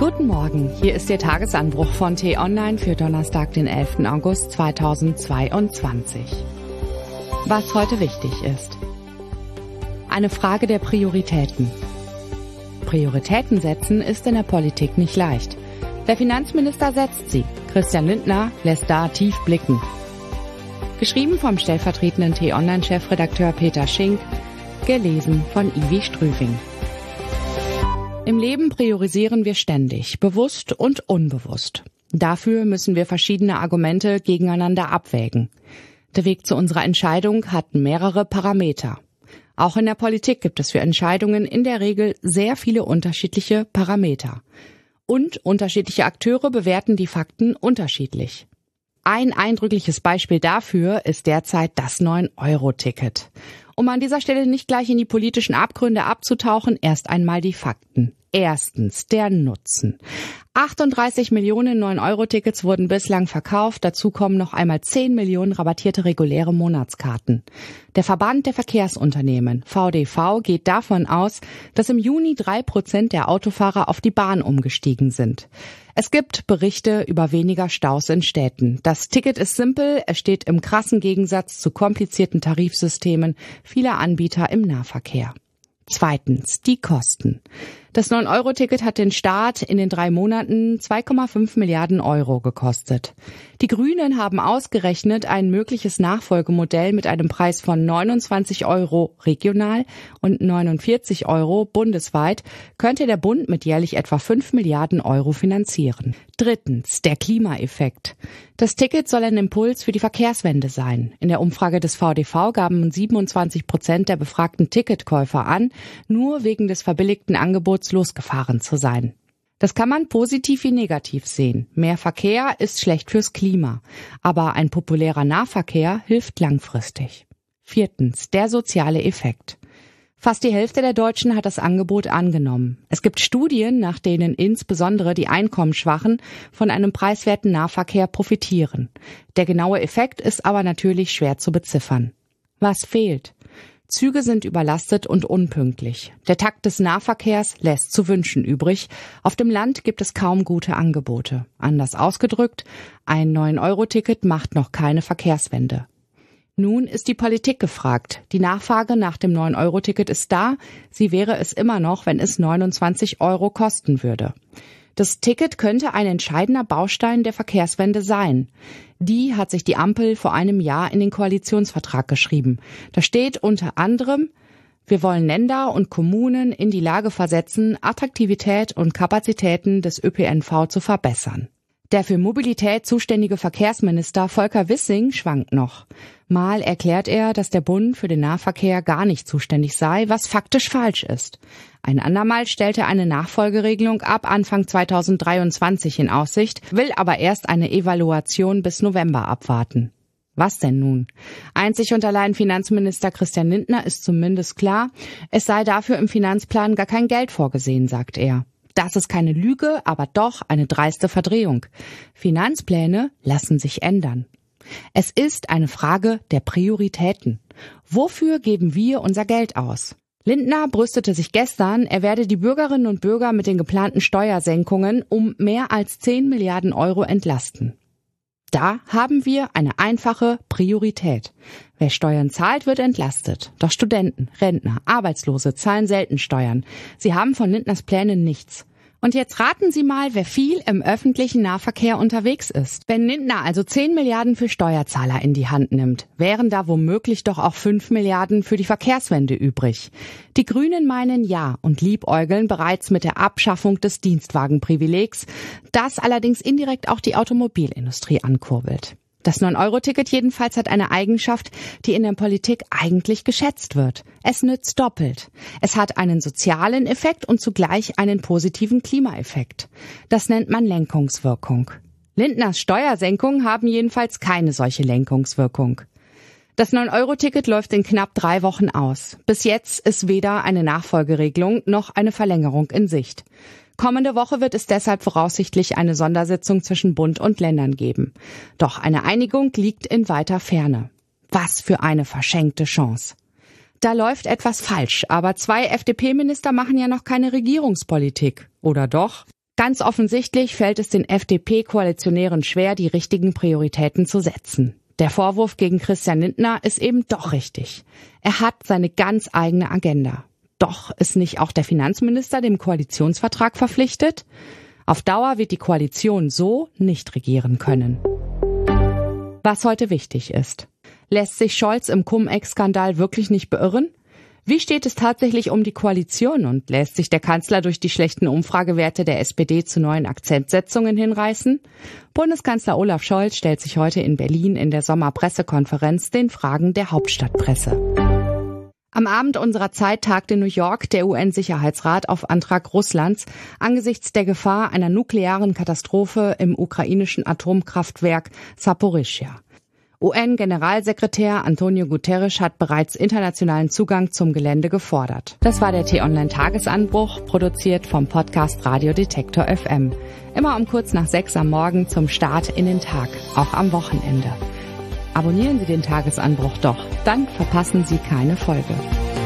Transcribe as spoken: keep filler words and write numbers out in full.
Guten Morgen, hier ist Ihr Tagesanbruch von T-Online für Donnerstag, den elften August zweitausendzweiundzwanzig. Was heute wichtig ist. Eine Frage der Prioritäten. Prioritäten setzen ist in der Politik nicht leicht. Der Finanzminister setzt sie. Christian Lindner lässt da tief blicken. Geschrieben vom stellvertretenden T-Online-Chefredakteur Peter Schink, gelesen von Ivi Strüving. Im Leben priorisieren wir ständig, bewusst und unbewusst. Dafür müssen wir verschiedene Argumente gegeneinander abwägen. Der Weg zu unserer Entscheidung hat mehrere Parameter. Auch in der Politik gibt es für Entscheidungen in der Regel sehr viele unterschiedliche Parameter. Und unterschiedliche Akteure bewerten die Fakten unterschiedlich. Ein eindrückliches Beispiel dafür ist derzeit das neun Euro Ticket. Um an dieser Stelle nicht gleich in die politischen Abgründe abzutauchen, erst einmal die Fakten. Erstens, der Nutzen. achtunddreißig Millionen neun Euro Tickets wurden bislang verkauft, dazu kommen noch einmal zehn Millionen rabattierte reguläre Monatskarten. Der Verband der Verkehrsunternehmen, V D V, geht davon aus, dass im Juni drei Prozent der Autofahrer auf die Bahn umgestiegen sind. Es gibt Berichte über weniger Staus in Städten. Das Ticket ist simpel, es steht im krassen Gegensatz zu komplizierten Tarifsystemen vieler Anbieter im Nahverkehr. Zweitens, die Kosten. Das neun Euro Ticket hat den Staat in den drei Monaten zwei Komma fünf Milliarden Euro gekostet. Die Grünen haben ausgerechnet, ein mögliches Nachfolgemodell mit einem Preis von neunundzwanzig Euro regional und neunundvierzig Euro bundesweit könnte der Bund mit jährlich etwa fünf Milliarden Euro finanzieren. Drittens, der Klimaeffekt. Das Ticket soll ein Impuls für die Verkehrswende sein. In der Umfrage des V D V gaben siebenundzwanzig Prozent der befragten Ticketkäufer an, nur wegen des verbilligten Angebots losgefahren zu sein. Das kann man positiv wie negativ sehen. Mehr Verkehr ist schlecht fürs Klima, aber ein populärer Nahverkehr hilft langfristig. Viertens, der soziale Effekt. Fast die Hälfte der Deutschen hat das Angebot angenommen. Es gibt Studien, nach denen insbesondere die Einkommensschwachen von einem preiswerten Nahverkehr profitieren. Der genaue Effekt ist aber natürlich schwer zu beziffern. Was fehlt? Züge sind überlastet und unpünktlich. Der Takt des Nahverkehrs lässt zu wünschen übrig. Auf dem Land gibt es kaum gute Angebote. Anders ausgedrückt, ein neun Euro Ticket macht noch keine Verkehrswende. Nun ist die Politik gefragt. Die Nachfrage nach dem neun Euro Ticket ist da. Sie wäre es immer noch, wenn es neunundzwanzig Euro kosten würde. Das Ticket könnte ein entscheidender Baustein der Verkehrswende sein. Die hat sich die Ampel vor einem Jahr in den Koalitionsvertrag geschrieben. Da steht unter anderem: Wir wollen Länder und Kommunen in die Lage versetzen, Attraktivität und Kapazitäten des Ö P N V zu verbessern. Der für Mobilität zuständige Verkehrsminister Volker Wissing schwankt noch. Mal erklärt er, dass der Bund für den Nahverkehr gar nicht zuständig sei, was faktisch falsch ist. Ein andermal stellt er eine Nachfolgeregelung ab Anfang zweitausenddreiundzwanzig in Aussicht, will aber erst eine Evaluation bis November abwarten. Was denn nun? Einzig und allein Finanzminister Christian Lindner ist zumindest klar, es sei dafür im Finanzplan gar kein Geld vorgesehen, sagt er. Das ist keine Lüge, aber doch eine dreiste Verdrehung. Finanzpläne lassen sich ändern. Es ist eine Frage der Prioritäten. Wofür geben wir unser Geld aus? Lindner brüstete sich gestern, er werde die Bürgerinnen und Bürger mit den geplanten Steuersenkungen um mehr als zehn Milliarden Euro entlasten. Da haben wir eine einfache Priorität. Wer Steuern zahlt, wird entlastet. Doch Studenten, Rentner, Arbeitslose zahlen selten Steuern. Sie haben von Lindners Plänen nichts. Und jetzt raten Sie mal, wer viel im öffentlichen Nahverkehr unterwegs ist. Wenn Lindner also zehn Milliarden für Steuerzahler in die Hand nimmt, wären da womöglich doch auch fünf Milliarden für die Verkehrswende übrig. Die Grünen meinen ja und liebäugeln bereits mit der Abschaffung des Dienstwagenprivilegs, das allerdings indirekt auch die Automobilindustrie ankurbelt. Das neun Euro Ticket jedenfalls hat eine Eigenschaft, die in der Politik eigentlich geschätzt wird. Es nützt doppelt. Es hat einen sozialen Effekt und zugleich einen positiven Klimaeffekt. Das nennt man Lenkungswirkung. Lindners Steuersenkungen haben jedenfalls keine solche Lenkungswirkung. Das neun Euro Ticket läuft in knapp drei Wochen aus. Bis jetzt ist weder eine Nachfolgeregelung noch eine Verlängerung in Sicht. Kommende Woche wird es deshalb voraussichtlich eine Sondersitzung zwischen Bund und Ländern geben. Doch eine Einigung liegt in weiter Ferne. Was für eine verschenkte Chance. Da läuft etwas falsch, aber zwei F D P-Minister machen ja noch keine Regierungspolitik. Oder doch? Ganz offensichtlich fällt es den F D P-Koalitionären schwer, die richtigen Prioritäten zu setzen. Der Vorwurf gegen Christian Lindner ist eben doch richtig. Er hat seine ganz eigene Agenda. Doch ist nicht auch der Finanzminister dem Koalitionsvertrag verpflichtet? Auf Dauer wird die Koalition so nicht regieren können. Was heute wichtig ist. Lässt sich Scholz im Cum-Ex-Skandal wirklich nicht beirren? Wie steht es tatsächlich um die Koalition und lässt sich der Kanzler durch die schlechten Umfragewerte der S P D zu neuen Akzentsetzungen hinreißen? Bundeskanzler Olaf Scholz stellt sich heute in Berlin in der Sommerpressekonferenz den Fragen der Hauptstadtpresse. Am Abend unserer Zeit tagt in New York der U N-Sicherheitsrat auf Antrag Russlands angesichts der Gefahr einer nuklearen Katastrophe im ukrainischen Atomkraftwerk Saporischschja. U N-Generalsekretär Antonio Guterres hat bereits internationalen Zugang zum Gelände gefordert. Das war der T-Online-Tagesanbruch, produziert vom Podcast Radio Detektor F M. Immer um kurz nach sechs am Morgen zum Start in den Tag, auch am Wochenende. Abonnieren Sie den Tagesanbruch doch, dann verpassen Sie keine Folge.